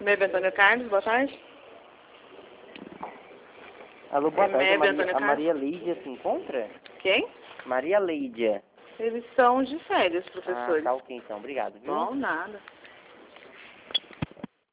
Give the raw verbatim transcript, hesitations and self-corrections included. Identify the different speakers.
Speaker 1: Remédio Antônio Carlos, boa tarde.
Speaker 2: Alô, boa tarde.
Speaker 1: Remédio
Speaker 2: A Maria,
Speaker 1: Antônio
Speaker 2: a
Speaker 1: Carlos.
Speaker 2: Maria Lídia se encontra?
Speaker 1: Quem?
Speaker 2: Maria Lídia.
Speaker 1: Eles são de férias,
Speaker 2: Ah,
Speaker 1: professores.
Speaker 2: tá ok então. Obrigado, viu?
Speaker 1: Bom, nada.